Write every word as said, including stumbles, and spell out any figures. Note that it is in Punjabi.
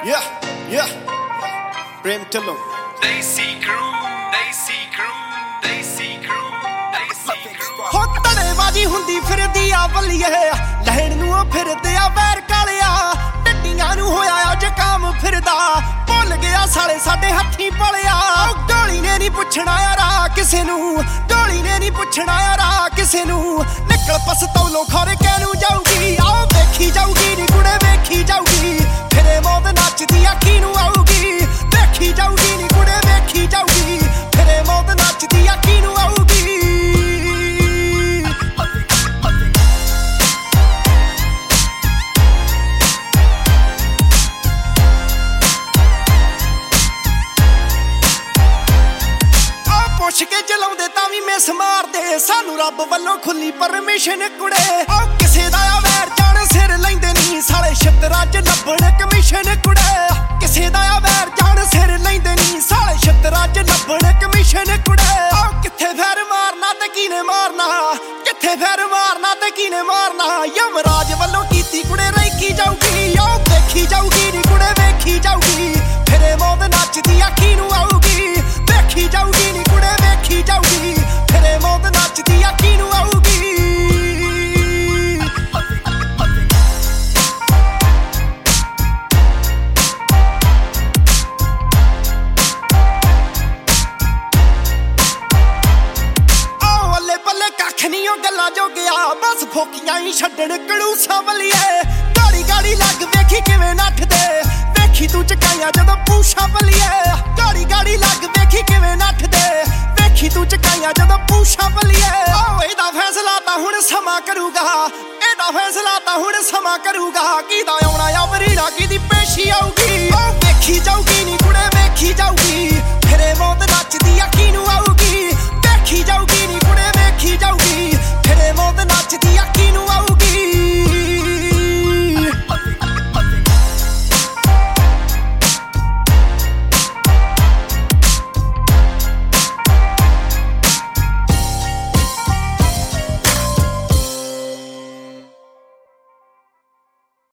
Yeah, yeah. Prem Tillo. Desi crew, Desi crew, Desi crew, Desi crew. ਹੋ ਤੜੇਬਾਜੀ ਹੁੰਦੀ ਫਿਰਦੀ ਆ ਬੱਲੀਏ ਲੈਣ ਨੂੰ ਫਿਰਦੇ ਆ ਵੈਰ ਕਾਲਿਆ ਟੱਟੀਆਂ ਨੂੰ ਹੋਇਆ ਆ ਜ਼ੁਕਾਮ ਫਿਰਦਾ ਭੁੱਲ ਗਿਆ ਸਾਲੇ ਸਾਡੇ ਹੱਥੀਂ ਪਲਿਆ ਗੋਲੀ ਨੇ ਨਹੀਂ ਪੁੱਛਣਾ ਯਾਰਾ ਕਿਸੇ ਨੂੰ ਗੋਲੀ ਨੇ ਨਹੀਂ ਪੁੱਛਣਾ ਯਾਰਾ ਕਿਸੇ ਨੂੰ ਨਿਕਲ ਪਸਤੌਲੋਂ ਖੋਰੇ ਕਹਿਨੂੰ ਜਾਊਗੀ ਆਓ ਵੇਖੀ ਜਾਊਗੀ ਨੀ ਕੁੜੇ ਵੇਖੀ ਜਾਊਗੀ ਫਿਰੇ ਮੌਤ ਨੱਚਦੀ ਅੱਖੀ ਨੂੰ ਆਊਗੀ ਵੇਖੀ ਜਾਊਗੀ ਨੀ ਕੁੜੇ ਵੇਖੀ ਜਾਊਗੀ ਫਿਰੇ ਮੌਤ ਨੱਚਦੀ ਅੱਖੀ ਨੂੰ ਆਊਗੀ ਪੁੱਛ ਕੇ ਚਲਾਉਂਦੇ ਤਾਂ ਵੀ ਮਿਸ ਮਾਰਦੇ ਸਾਨੂੰ ਰੱਬ ਵੱਲੋਂ ਖੁੱਲੀ ਪਰਮਿਸ਼ਨ ਕੁੜੇ ਉਹ ਕਿਸੇ ਦਾ ਆ ਵੈਰ ਜਾਣ ਸਿਰ ਲੈਂਦੇ ਨਹੀਂ ਸਾਲੇ ਛਤਰਾਂ 'ਚ ਲੱਭਣ ਕਮਿਸ਼ਨ ਕੁੜੇ ਕਿਸੇ ਦਾ ਆ ਵੈਰ ਜਾਣ ਸਿਰ ਲੈਂਦੇ ਨਹੀਂ ਸਾਲੇ ਛਤਰਾਂ 'ਚ ਲੱਭਣ ਕਮਿਸ਼ਨ ਕੁੜੇ ਉਹ ਕਿੱਥੇ ਫੈਰ ਮਾਰਨਾ ਤੇ ਕਿਨੇ ਮਾਰਨਾ ਕਿੱਥੇ ਫੈਰ ਮਾਰਨਾ ਤੇ ਕਿਨੇ ਮਾਰਨਾ ਯਮਰਾਜ ਵੱਲੋਂ ਕੀਤੀ ਕੁੜੇ ਰੈਕੀ ਜਾਊਗੀ ਉਹ ਦੇਖੀ ਜਾਊਗੀ ਨੀ ਕੁੜੇ ਵੇਖੀ ਜਾਊਗੀ ਫਿਰੇ ਮੌਤ ਨੱਚਦੀ ਅੱਖੀ ਨੂੰ ਆਊਗੀ ਵੇਖੀ ਜਾਊਗੀ ਨੀ ਕੁੜੇ ਵੇਖੀ ਜਾਊਗੀ ਫਿਰੇ ਮੌਤ ਨੱਚਦੀ ਅੱਖੀ ਨੂੰ ਆਊਗੀ ਆਹ ਅੱਲੇ ਪੱਲੇ ਕੱਖ ਨਹੀਂ ਉਹ ਗੱਲਾਂ ਜੋ ਗਿਆ ਬਸ ਫੋਕੀਆਂ ਹੀ ਛੱਡਣ ਕਲੂਸਾਂ ਵੱਲੀਏ ਗਾੜੀ ਗਾੜੀ ਲੱਗ ਵੇਖੀ ਕਿਵੇਂ ਨੱਠਦੇ ਵੇਖੀ ਤੂੰ ਚਕਾਈਆਂ ਜਦੋਂ ਪੂਛਾਂ ਵੱਲੀਏ ਗਾੜੀ ਗਾੜੀ ਲੱਗ ਵੇਖੀ ਕਿਵੇਂ ਨੱਠਦੇ ਵੇਖੀ ਤੂੰ ਚਕਾਈਆਂ ਜਦੋਂ ਪੂਛਾਂ ਵੱਲੀਏ ਓ ਇਹਦਾ ਫੈਸਲਾ ਤਾਂ ਹੁਣ ਸਮਾਂ ਕਰੂਗਾ ਇਹਦਾ ਫੈਸਲਾ ਤਾਂ ਹੁਣ ਸਮਾਂ ਕਰੂਗਾ ਕਿਹਦਾ ਆਉਣਾ ਆ ਵਰੀੜਾ ਕਿਹਦੀ ਪੇਸ਼ੀ ਆਊਗੀ ਓ ਵੇਖੀ ਜਾਊਗੀ ਨੀ ਕੁੜੇ